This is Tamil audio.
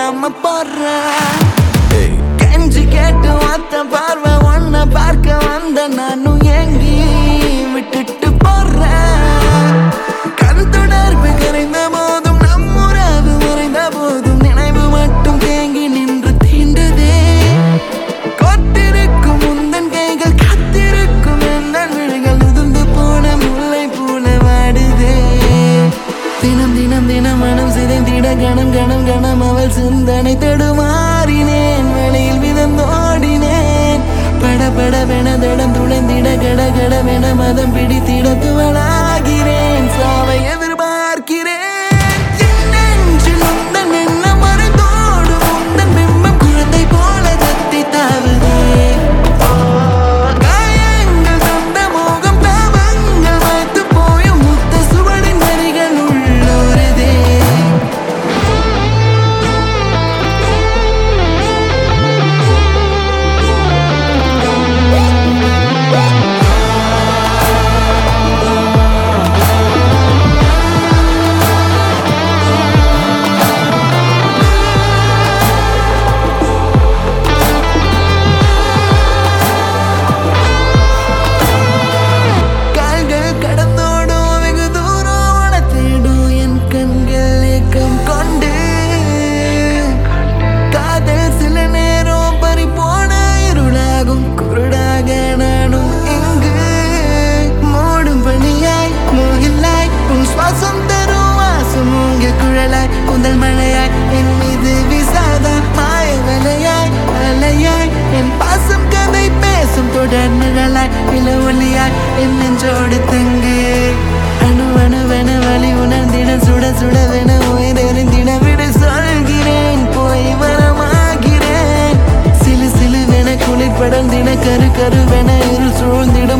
இல்லாம போடுறேன். கெஞ்சி கேட்டு ஒத்த பார்வை ஒன்ன பார்க்க வந்த நானும் ஏங்கி விட்டுட்டு போடுறேன். கண் தொடர்பு கரைந்த போதும் நம்முறவு மறைந்த போதும் நினைவு மட்டும் தேங்கி நின்று தீண்டுதே. கொத்திருக்கும் முந்தன் கைகள் காத்திருக்கும் எந்தன் விழிகள் உதிர்ந்து போன முல்லை போல வாடுதே. தினம் தினம் தினம் மனம் சிதைந்திட கணம் கணம் கணம் அவள் சிந்தனை தடுமாறினேன். வழியில் விதந்தோடினேன். பட படவென தடம் துளைந்திட கட கடவென மதம் பிடித்திட துவளாகிறேன். சாவை எதிர்பார்க்கிறேன். என் நெஞ்சில் உந்தன் எண்ணம் மறைந்தோடு உந்தன் பிம்பம் குழந்தை போல கத்தி தாவுதே. காயங்கள் தொண்ட மோகம் தாபங்கள் வைத்து போயும் முத்த சுவடின் வரிகள் உள்ளோருதே. கால்கள் கடந்தோடும் வெகு தூரம் உன தேடும் என் கண்கள் ஏக்கம் கொண்டு. காதல் சில நேரம் பறிபோன இருளாகும் குருடாக நானும் இங்கு. மூடும் பணியாய் மூகில்லாய் உன் சுவாசம் தரும் வாசம் உங்க குழலாய் குந்தல் மழையாய் என் மீது விசாதா மாய வலையாய் அலையாய் என் பாசம் கதை பேசும் தொடர் நிழலாய் இள ஒளியாய் என் நெஞ்சோடு தங்கு. அணு அணுவென வழி உணர்ந்திட சுட சுடவென உயிரெறிந்திட விட சொல்கிறேன். போய் வரமாகிறேன். சிலு சிலுவென குளிர் படர்ந்திட கரு கருவென இருள் சூழ்ந்திட